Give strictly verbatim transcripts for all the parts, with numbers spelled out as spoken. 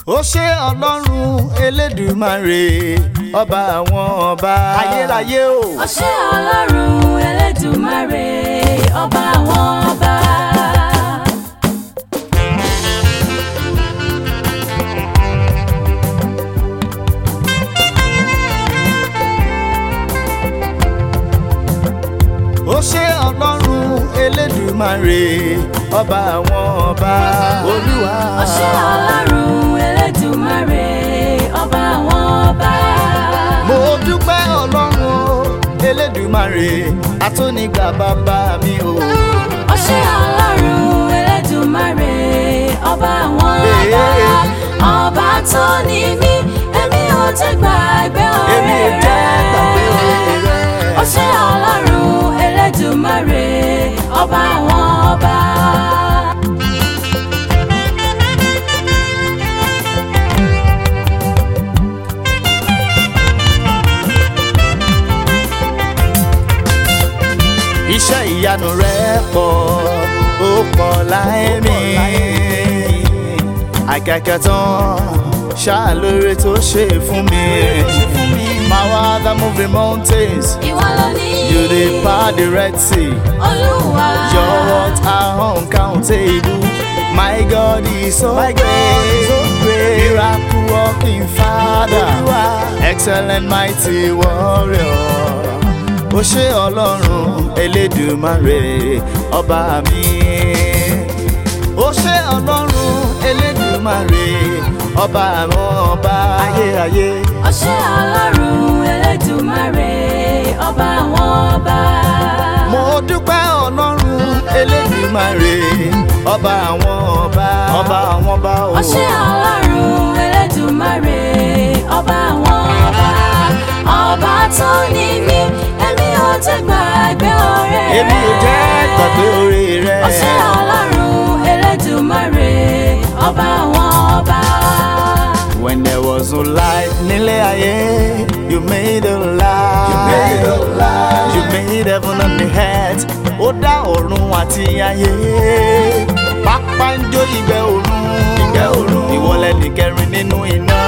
ó ṣé ọlọ́run elédùmarè ọba àwọn ọba ayérayé o. ó ṣé ọlọ́run elédùmarè ọba àwọn ọba. ó ṣé ọlọ́run elédùmarè ọba àwọn ọba olúwa. ó ṣé ọlọ́run elédùmarè ọba àwọn ọba. mo dúpẹ́ ọlọ́run elédùmarè àtónígbà bàbá mi o. ó ṣé ọlọ́run elédùmarè ọba àwọn ọba. ọba tó ní mí èmi ò tẹ́ gbàgbé ọ̀rẹ́ rẹ̀. èmi ò tẹ́ gbàgbé ọ̀rẹ́ rẹ̀. ó ṣé ọlọ́run elédùmarè ọba àwọn ọba. iṣẹ́ ìyanu rẹ̀ pọ̀ ó pọ̀ láyé mi àkàkẹ́ tán ṣáà lóore tó ṣe fún mi. My father moving mountains, ìwọ ló ní. you dey part the Red Sea. Olúwa. Your words are uncountable. My God is so great, so great. Miracle working Father, excellent mighty warrior. Ó ṣé ọlọ́run elédùmarè ọba mi. ó ṣé ọlọ́run elédùmarè ọba àwọn ọba ayérayé. ó ṣé ọlọ́run elédùmarè ọba àwọn ọba. mo dúpẹ́ ọlọ́run elédùmarè ọba àwọn ọba ọba àwọn ọba o. ó ṣé ọlọ́run elédùmarè ọba àwọn ọba. ọba tó ní mí èmi ò tẹ́ gbàgbé ọ̀rẹ́ rẹ̀. èmi ò jẹ́ gbàgbé oore rẹ̀. ó ṣé ọlọ́run elédùmarè ọba àwọn ọba. When there was no light nílé ayé, you made a light. You made a light. You made heaven and the earth. Ó dá ọ̀run àti ayé. Pápá ń jó ìgbẹ́ òrun. Ìgbẹ́ òrun. Ìwọ lẹni kẹrin nínú iná.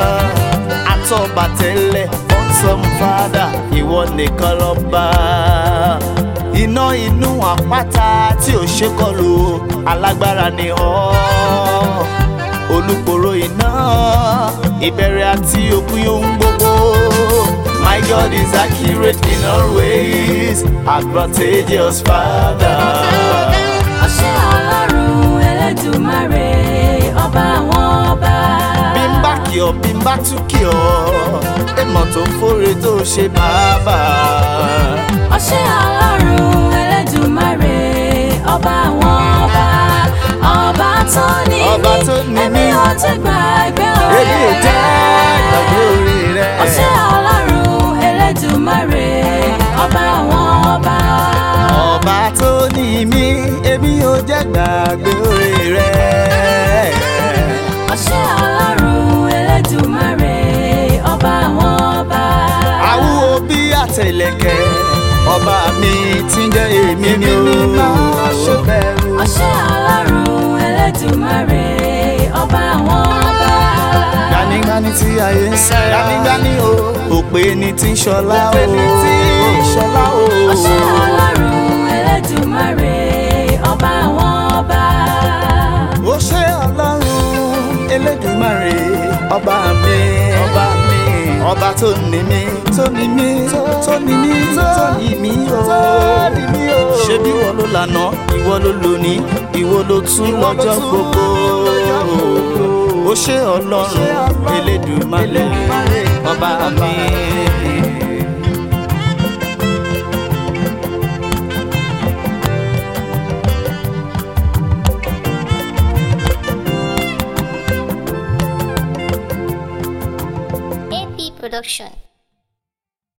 Àtọ̀bàtẹ́lẹ̀ awesome Father, ìwọ nìkan lọ́ba. Iná inú àpáta tí ò ṣe kọlù, alágbára ni ọ́. Olùpòrò iná, ìbẹ̀rẹ̀ àti òpin ohun gbogbo. My God is accurate in all ways, advantageous Father. ó ṣé ọlọ́run elédùmarè ọba àwọn ọba. Bí n bá kí ọ, bí n bá tún kí ọ, èmọ̀ tó fóore tó ṣe bàbá. ó ṣé ọlọ́run elédùmarè ọba àwọn ọba. ọba tó ní Ọba tó ní mí èmi ò tẹ́ gbàgbé ọ̀rẹ́ rẹ̀. Èmi ò jẹ́ gbàgbé oore rẹ̀. ó ṣé ọlọ́run elédùmarè ọba àwọn ọba. Ọba tó ní mí, èmi ò jẹ́ gbàgbé oore rẹ̀. ó ṣé ọlọ́run elédùmarè ọba àwọn ọba. Àwúwo bí àtẹ̀lẹ̀kẹ̀, ọba mi tí ń jẹ́ èmi ni ó máa ṣe bẹ̀rù. ó ṣé ọlọ́run elédùmarè ọba àwọn ọba. Gbanígbaní tí ayé ń sẹ́, gbanígbaní o, òpè ni tí ń ṣọlá o, òpè ni tí ń ṣọlá o. ó ṣé ọlọ́run elédùmarè ọba àwọn ọba. Ó ṣé ọlọ́run elédùmarè ọba mi, ọba mi, ọba tó ní mí, tó ní mí, tó ní mí, tó ní mí o, tó ní mí o. Ṣebí ìwọ ló lànà, ìwọ ló lónìí, ìwọ ló tún lọ́jọ́ gbogbo. Ó ṣé ọlọ́run elédùmarè ọba mi. A P Production.